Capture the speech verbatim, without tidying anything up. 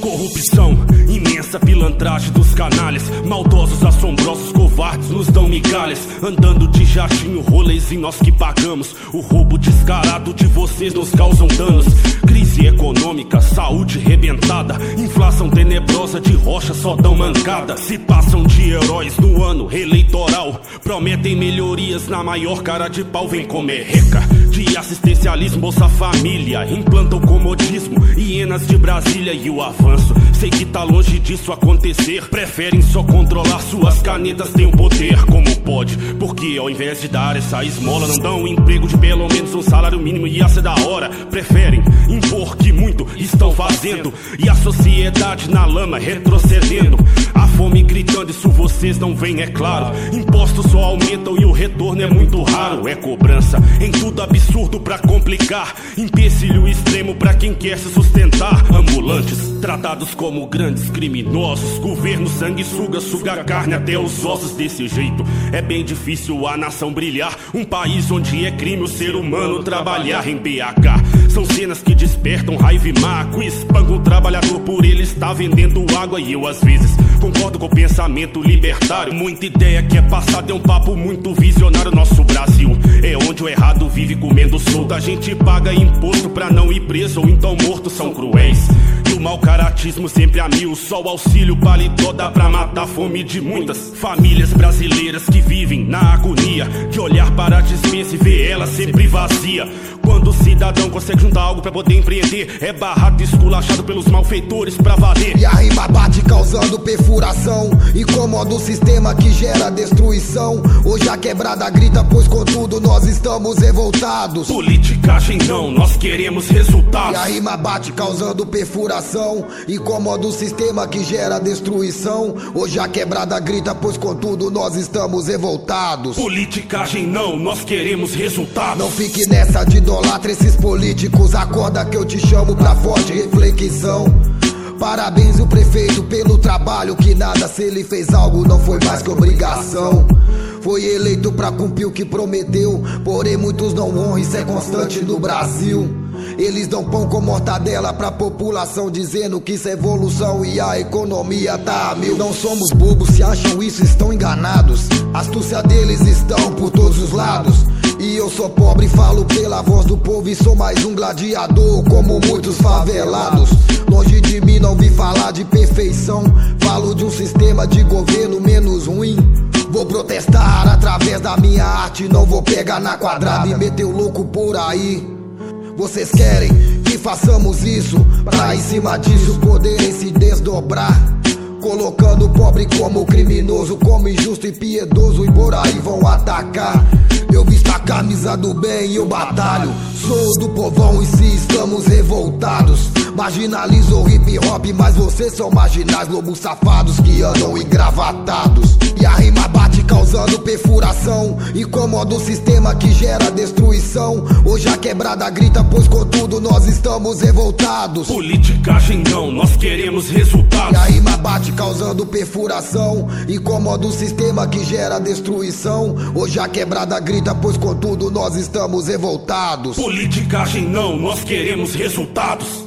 Corrupção, imensa pilantragem dos canalhas, maldosos, assombrosos, covardes nos dão migalhas. Andando de jatinho, rolezinho nós que pagamos. O roubo descarado de vocês nos causam danos. Crise econômica, saúde rebentada, inflação tenebrosa de rocha só dão mancada. Se passam de heróis no ano eleitoral, prometem melhorias na maior cara de pau. Vem comer reca de assistencialismo, Bolsa Família, implantam comodismo, hienas de Brasília e o avanço. Sei que tá longe disso acontecer, preferem só controlar suas canetas, têm o poder. Como pode? Porque ao invés de dar essa esmola, não dão um emprego de pelo menos um salário mínimo, ia ser da hora. Preferem impor que muito estão fazendo e a sociedade na lama retrocedendo. A fome gritando, isso vocês não veem, é claro. Impostos só aumentam e o retorno é muito raro. É cobrança em tudo absurdo pra complicar, empecilho extremo pra quem quer se sustentar. Ambulantes, tratados como grandes criminosos, governo sanguessuga, suga carne até os ossos. Desse jeito é bem difícil a nação brilhar, um país onde é crime o ser humano trabalhar. Em B H são cenas que despertam raiva e mago, espangam o trabalhador por ele estar vendendo água. E eu às vezes concordo com o pensamento libertário, muita ideia que é passada, é um papo muito visionário. Nosso Brasil é onde o errado vive comendo solto, a gente paga imposto pra não ir preso ou então morto. São cruéis e o mau caratismo sempre a mil, só o auxílio paletó dá pra matar a fome de muitas famílias brasileiras que vivem na agonia de olhar para a dispensa e ver ela sempre vazia. Quando o cidadão consegue juntar algo pra poder empreender, é barrado e esculachado pelos malfeitores pra valer. E a rima bate causando perfuração, incomoda o sistema que gera destruição. Hoje a quebrada grita, pois contudo nós estamos revoltados. Politicagem não, nós queremos resultados. E a rima bate causando perfuração, incomoda o sistema que gera destruição. Hoje a quebrada grita, pois contudo nós estamos revoltados. Politicagem não, nós queremos resultados. Não fique nessa de idolatra esses políticos, acorda que eu te chamo pra forte reflexão. Parabéns o prefeito pelo trabalho, que nada se ele fez algo não foi mais que obrigação. Foi eleito pra cumprir o que prometeu, porém muitos não honram, isso é constante no Brasil. Eles dão pão com mortadela pra população, dizendo que isso é evolução e a economia tá a mil. Não somos bobos, se acham isso estão enganados, a astúcia deles estão por todos os lados. E eu sou pobre, falo pela voz do povo e sou mais um gladiador como muitos favelados. Longe de mim não vi falar de perfeição, falo de um sistema de governo menos ruim. Vou protestar através da minha arte, não vou pegar na quadrada e meter o louco por aí. Vocês querem que façamos isso, pra em cima disso poderem se desdobrar, colocando o pobre como criminoso, como injusto e piedoso, e por aí vão atacar. Eu visto a camisa do bem e eu batalho, sou do povão e se estamos revoltados. Marginalizo o hip hop, mas vocês são marginais, lobos safados que andam engravatados. E a rima bate causando perfuração, incomoda o sistema que gera destruição. Hoje a quebrada grita, pois contudo nós estamos revoltados. Politicagem não, nós queremos resultados. E a rima bate causando perfuração, incomoda o sistema que gera destruição. Hoje a quebrada grita, pois contudo nós estamos revoltados. Politicagem não, nós queremos resultados.